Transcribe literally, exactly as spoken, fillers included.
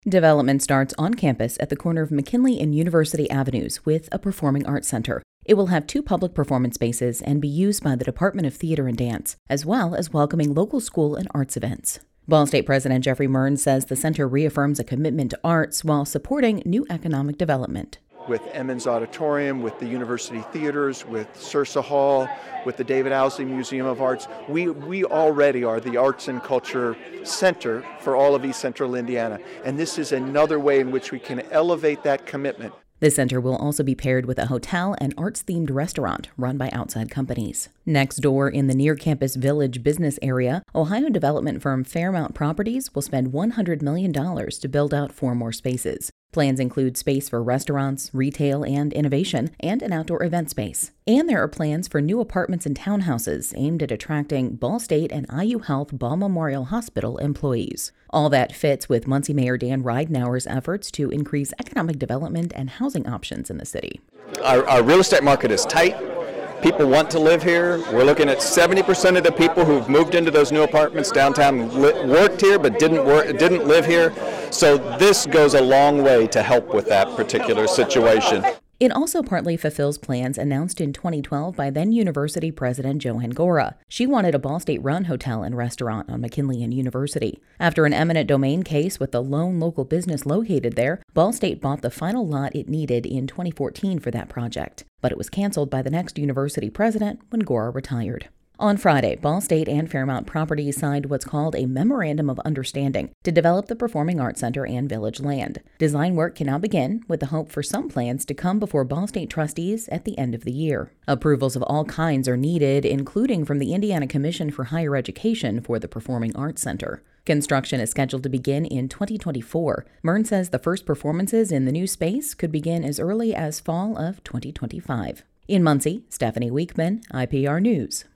Development starts on campus at the corner of McKinley and University Avenues with a performing arts center. It will have two public performance spaces and be used by the Department of Theater and Dance, as well as welcoming local school and arts events. Ball State President Jeffrey Mearns says the center reaffirms a commitment to arts while supporting new economic development. With Emmons Auditorium, with the University Theaters, with Sursa Hall, with the David Owsley Museum of Arts, we, we already are the arts and culture center for all of East Central Indiana. And this is another way in which we can elevate that commitment. The center will also be paired with a hotel and arts-themed restaurant run by outside companies. Next door in the near-campus Village business area, Ohio development firm Fairmount Properties will spend one hundred million dollars to build out four more spaces. Plans include space for restaurants, retail, and innovation, and an outdoor event space. And there are plans for new apartments and townhouses aimed at attracting Ball State and I U Health Ball Memorial Hospital employees. All that fits with Muncie Mayor Dan Ridenour's efforts to increase economic development and housing options in the city. Our, our real estate market is tight. People want to live here. We're looking at seventy percent of the people who've moved into those new apartments downtown li- worked here but didn't work, didn't live here. So this goes a long way to help with that particular situation. It also partly fulfills plans announced in twenty twelve by then University President JoAnn Gora. She wanted a Ball State-run hotel and restaurant on McKinley and University. After an eminent domain case with the lone local business located there, Ball State bought the final lot it needed in twenty fourteen for that project. But it was canceled by the next university president when Gora retired. On Friday, Ball State and Fairmount Properties signed what's called a Memorandum of Understanding to develop the Performing Arts Center and Village land. Design work can now begin, with the hope for some plans to come before Ball State trustees at the end of the year. Approvals of all kinds are needed, including from the Indiana Commission for Higher Education for the Performing Arts Center. Construction is scheduled to begin in twenty twenty-four. Mearns says the first performances in the new space could begin as early as fall of twenty twenty-five. In Muncie, Stephanie Weekman, I P R News.